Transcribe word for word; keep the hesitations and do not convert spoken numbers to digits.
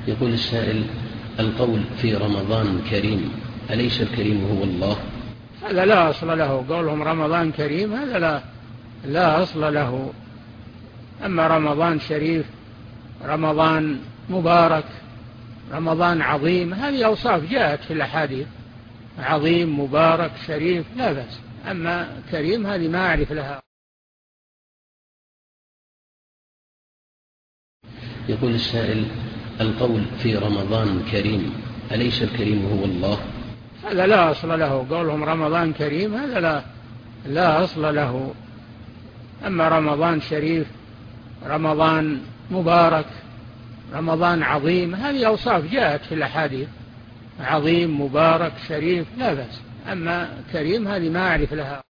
يقول السائل: القول في رمضان كريم، أليس الكريم هو الله؟ هذا لا أصل له. قولهم رمضان كريم هذا لا, لا أصل له. أما رمضان شريف، رمضان مبارك، رمضان عظيم، هذه أوصاف جاءت في الأحاديث: عظيم، مبارك، شريف، لا بأس. أما كريم هذه ما أعرف لها. يقول السائل: القول في رمضان كريم، أليس الكريم هو الله؟ هذا لا أصل له. قولهم رمضان كريم هذا لا, لا أصل له. أما رمضان شريف، رمضان مبارك، رمضان عظيم، هذه أوصاف جاءت في الأحاديث: عظيم، مبارك، شريف، لا بأس. أما كريم هذه ما أعرف لها.